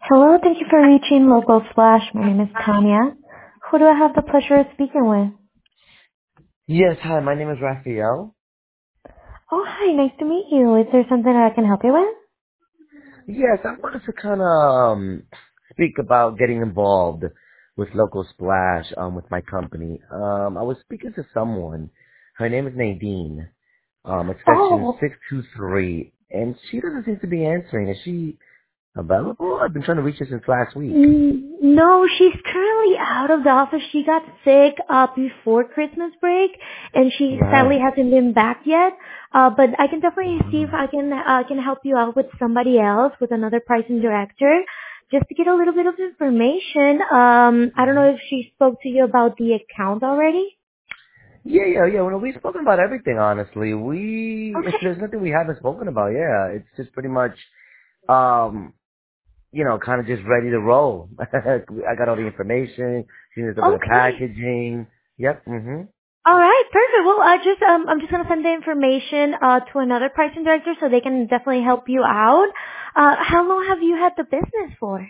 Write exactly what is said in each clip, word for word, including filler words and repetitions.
Hello, thank you for reaching Local Splash. My name is Tanya. Who do I have the pleasure of speaking with? Yes, hi, my name is Raphael. Oh, hi, nice to meet you. Is there something that I can help you with? Yes, I wanted to kind of um, speak about getting involved with Local Splash um, with my company. Um, I was speaking to someone. Her name is Nadine, um, extension Oh, six two three, and she doesn't seem to be answering. Is she available? I've been trying to reach her since last week. mm, no, she's currently out of the office. She got sick uh, before Christmas break, and she sadly Right. hasn't been back yet. Uh, but I can definitely see if Um, I can uh, can help you out with somebody else, with another pricing director, just to get a little bit of information. Um, I don't know if she spoke to you about the account already. yeah, yeah, yeah. Well, we've spoken about everything, honestly. We, if Okay. there's nothing we haven't spoken about, yeah, it's just pretty much, um, you know, kind of just ready to roll. I got all the information. She needs over the Okay. packaging. Yep. Mhm. All right, perfect. Well, I just um, I'm just gonna send the information uh to another pricing director so they can definitely help you out. Uh, how long have you had the business for?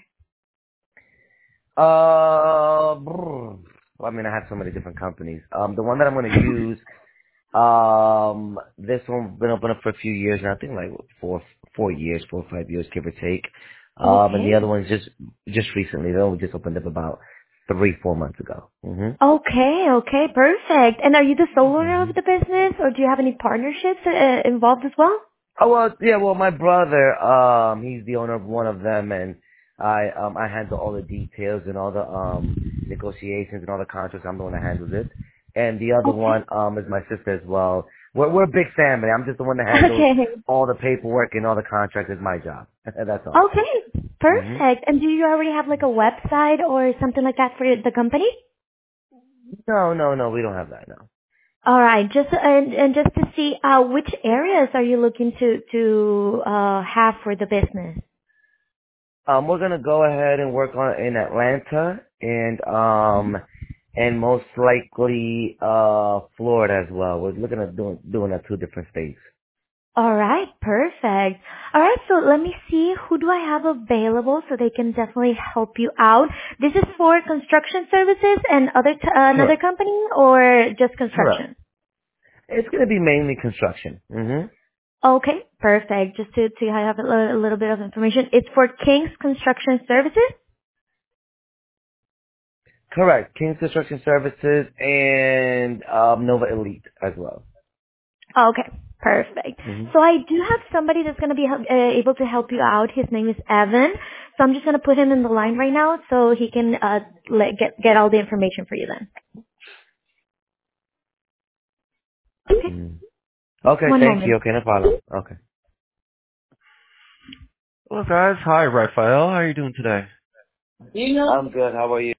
Uh, brr. Well, I mean, I have so many different companies. Um, the one that I'm going to use, um, this one's been open up for a few years now. I think like four, four years, four or five years, give or take. Um, and the Okay. other one's just, just recently. They only just opened up about three, four months ago. Mhm. Okay, okay, perfect. And are you the sole owner of Mhm. the business, or do you have any partnerships uh, involved as well? Oh well, yeah. Well, my brother, um, he's the owner of one of them, and I, um, I handle all the details and all the um negotiations and all the contracts. I'm the one that handles it, and the other Okay. one, um, is my sister as well. We're we're a big family. I'm just the one that handles Okay. all the paperwork and all the contracts. Is my job. That's all. Okay. hmm Perfect. And do you already have like a website or something like that for the company? No, no, no. We don't have that now. All right. Just and and just to see, uh, which areas are you looking to to uh have for the business? Um, we're gonna go ahead and work on in Atlanta and um and most likely uh Florida as well. We're looking at doing doing at two different states. All right. Perfect. All right. So let me see, who do I have available so they can definitely help you out. This is for construction services and other t- uh, another Correct. company, or just Correct. construction? It's gonna be mainly construction. hmm Okay. Perfect. Just to to have a, li- a little bit of information, it's for King's Construction Services. Correct. King's Construction Services and um Nova Elite as well. Okay, perfect. hmm So I do have somebody that's going to be help, uh, able to help you out. His name is Evan. So I'm just going to put him in the line right now so he can uh, let, get get all the information for you then. Okay, hmm Okay, one thank you. moment. Okay, no problem. Okay. Hello guys, hi Raphael, how are you doing today? You know. I'm good. How are you?